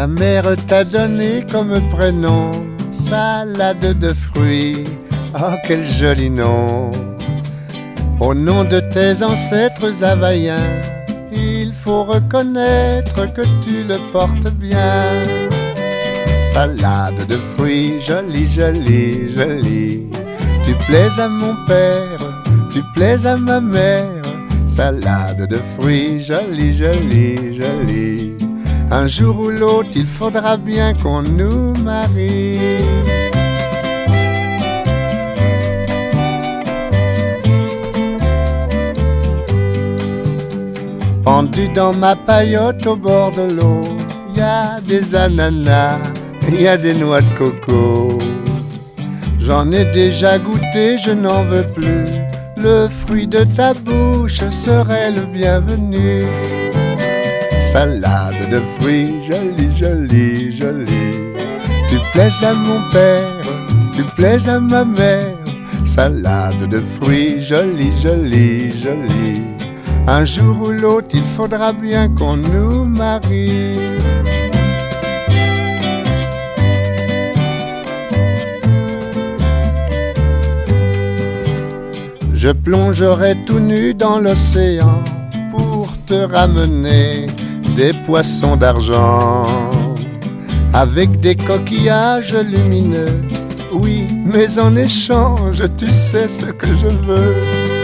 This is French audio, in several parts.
Ta mère t'a donné comme prénom salade de fruits. Oh, quel joli nom! Au nom de tes ancêtres havaïens, il faut reconnaître que tu le portes bien. Salade de fruits, jolie, jolie, jolie. Tu plais à mon père, tu plais à ma mère. Salade de fruits, jolie, jolie, jolie. Un jour ou l'autre, il faudra bien qu'on nous marie. Pendu dans ma paillote au bord de l'eau, y a des ananas, y a des noix de coco. J'en ai déjà goûté, je n'en veux plus. Le fruit de ta bouche serait le bienvenu. Salade de fruits, jolie, jolie, jolie. Tu plais à mon père, tu plais à ma mère. Salade de fruits, jolie, jolie, jolie. Un jour ou l'autre, il faudra bien qu'on nous marie. Je plongerai tout nu dans l'océan pour te ramener des poissons d'argent avec des coquillages lumineux. Oui, mais en échange, tu sais ce que je veux.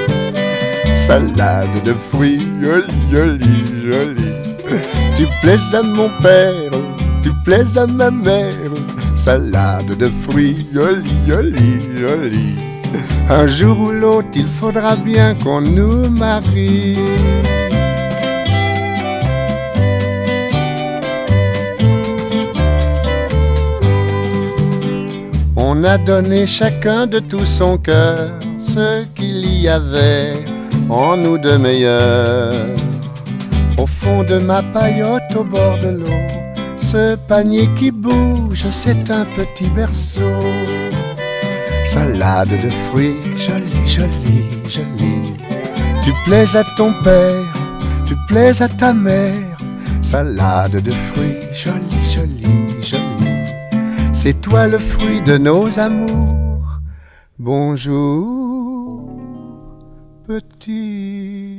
Salade de fruits, jolie, jolie, jolie. Tu plais à mon père, tu plais à ma mère. Salade de fruits, jolie, jolie, jolie. Un jour ou l'autre, il faudra bien qu'on nous marie. On a donné chacun de tout son cœur ce qu'il y avait en nous de meilleur. Au fond de ma paillote au bord de l'eau, ce panier qui bouge, c'est un petit berceau. Salade de fruits, jolie, jolie, jolie. Tu plais à ton père, tu plais à ta mère. Salade de fruits, jolie, jolie, jolie. C'est toi le fruit de nos amours. Bonjour, petit.